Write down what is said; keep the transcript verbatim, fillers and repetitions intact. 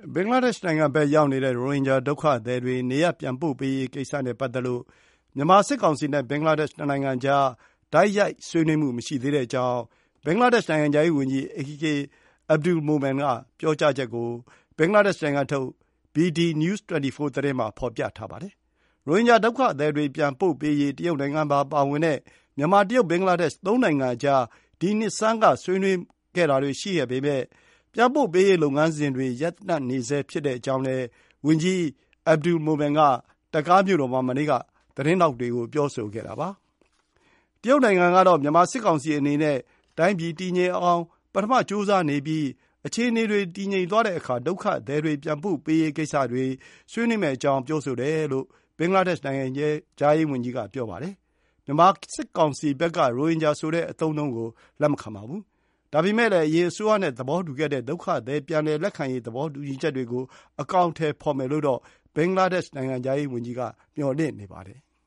ဘင်္ဂလားဒေ့ရှ်နိုင်ငံဘက်ရောက်နေတဲ့ရိုဟင်ဂျာဒုက္ခသည်တွေနေရပ်ပြန်ပို့ပေးရေးကိစ္စနဲ့ပတ်သက်လို့မြန်မာစစ်ကောင်စီနဲ့ဘင်္ဂလားဒေ့ရှ်နှစ်နိုင်ငံကြားတိုက်ရိုက်ဆွေးနွေးမှုမရှိသေးတဲ့အကြောင်းဘင်္ဂလားဒေ့ရှ်နိုင်ငံခြားရေးဝန်ကြီး အေ ကေ Abdul Momen ကပြောကြားချက်ကိုဘင်္ဂလားဒေ့ရှ်နိုင်ငံထုတ် ဘီ ဒီ News ၂၄ သတင်းမှာဖော်ပြထားပါတယ်။ရိုဟင်ဂျာဒုက္ခသည်တွေပြန်ပို့ပေးရေးတရုတ်နိုင်ငံပါပါဝင်တဲ့မြန်မာတရုတ်ဘင်္ဂလားဒေ့ရှ်သုံးနိုင်ငံကြားဒီနှစ်ဆန်းကဆွေးနွေးခဲ့တာတွေရှိခဲ့ပေမဲ့ပြန်ပို့ပေးရေးလုပ်ငန်းစဉ်တွေရပ်တန့်နေဆဲဖြစ်တဲ့အကြောင်းလည်းဝန်ကြီး Abdul Momen ကဒက္ကားမြို့တော်မှာမနေ့ကသတင်းထောက်တွေကိုပြောဆိုခဲ့တာပါ။တရုတ်နိုင်ငံကတော့မြန်မာစစ်ကောင်စီအနေနဲ့တိုင်းပြည်တည်ငြိမ်အောင်ပထမကြိုးစားနေပြီးအခြေအနေတွေတည်ငြိမ်သွားတဲ့အခါဒုက္ခသည်တွေပြန်ပို့ပေးရေးကိစ္စတွေဆွေးနွေးမယ့်အကြောင်းပြောဆိုတယ်လို့ဘင်္ဂလားဒေ့ရှ်နိုင်ငံခြားရေးဝန်ကြီးကပြောပါတယ်။မြန်မာစစ်ကောင်စီဘက်ကရိုဟင်ဂျာဆိုတဲ့အသုံးအနှုန်းကိုလက်မခံပါဘူး။ဒါပေမဲ့လည်းအရင်အစိုးရနဲ့သဘောတူခဲ့တဲ့ဒုက္ခသည်ပြန်လည်လက်ခံရေးသဘောတူညီချက်တွေကိုအကောင်အထည်ဖော်မယ်လို့တော့ဘင်္ဂလားဒေ့ရှ်နိုင်ငံခြားရေးဝန်ကြီးကမျှော်လင့်နေပါတယ်။